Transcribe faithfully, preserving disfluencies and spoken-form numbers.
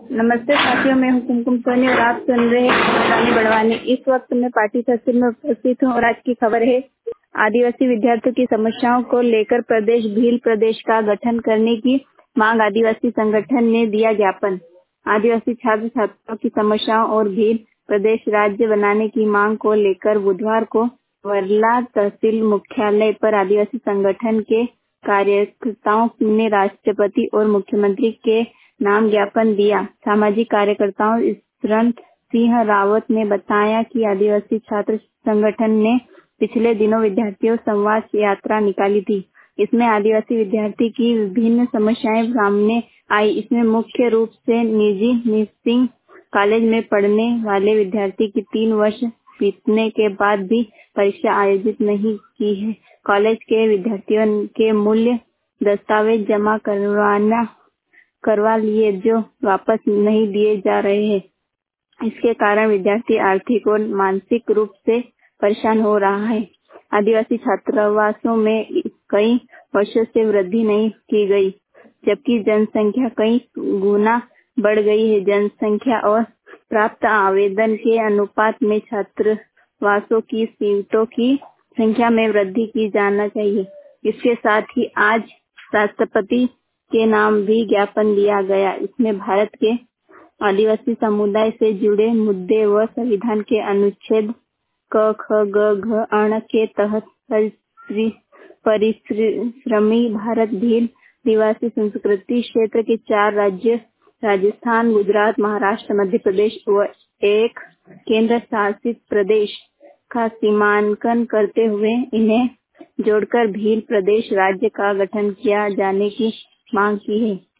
नमस्ते साथियों, मैं हूं कुमकुम सोनी और आप सुन रहे हैं रानी बड़वानी। इस वक्त मैं पार्टी सचिव में उपस्थित हूं और आज की खबर है, आदिवासी विद्यार्थियों की समस्याओं को लेकर प्रदेश भील प्रदेश का गठन करने की मांग। आदिवासी संगठन ने दिया ज्ञापन। आदिवासी छात्र छात्राओं की समस्याओं और भील प्रदेश राज्य बनाने की मांग को लेकर बुधवार को वर्ला तहसील मुख्यालय पर आदिवासी संगठन के कार्यकर्ताओं ने राष्ट्रपति और मुख्यमंत्री के नाम ज्ञापन दिया। सामाजिक कार्यकर्ताओं ईश्वरन सिंह रावत ने बताया कि आदिवासी छात्र संगठन ने पिछले दिनों विद्यार्थियों संवाद यात्रा निकाली थी। इसमें आदिवासी विद्यार्थी की विभिन्न समस्याएं सामने आई। इसमें मुख्य रूप से निजी नर्सिंग कॉलेज में पढ़ने वाले विद्यार्थी की तीन वर्ष बीतने के बाद भी परीक्षा आयोजित नहीं की है। कॉलेज के विद्यार्थियों के मूल्य दस्तावेज जमा करवाना करवा लिए जो वापस नहीं दिए जा रहे हैं। इसके कारण विद्यार्थी आर्थिक और मानसिक रूप से परेशान हो रहा है। आदिवासी छात्रावासों में कई वर्षों से वृद्धि नहीं की गई, जबकि जनसंख्या कई गुना बढ़ गई है। जनसंख्या और प्राप्त आवेदन के अनुपात में छात्रावासों की सीटों की संख्या में वृद्धि की जाना चाहिए। इसके साथ ही आज राष्ट्रपति के नाम भी ज्ञापन दिया गया। इसमें भारत के आदिवासी समुदाय से जुड़े मुद्दे व संविधान के अनुच्छेद क ख ग घ अण के तहत परिश्रमी भारत भील निवासी संस्कृति क्षेत्र के चार राज्य राजस्थान, गुजरात, महाराष्ट्र, मध्य प्रदेश व एक केंद्र शासित प्रदेश का सीमांकन करते हुए इन्हें जोड़कर भील प्रदेश राज्य का गठन किया जाने की मांग की है।